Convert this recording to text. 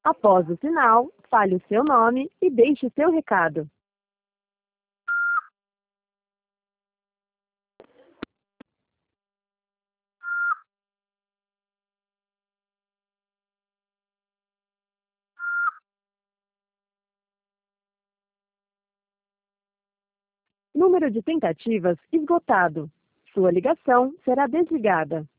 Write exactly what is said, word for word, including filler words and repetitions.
Após o sinal, fale o seu nome e deixe o seu recado. Número de tentativas esgotado. Sua ligação será desligada.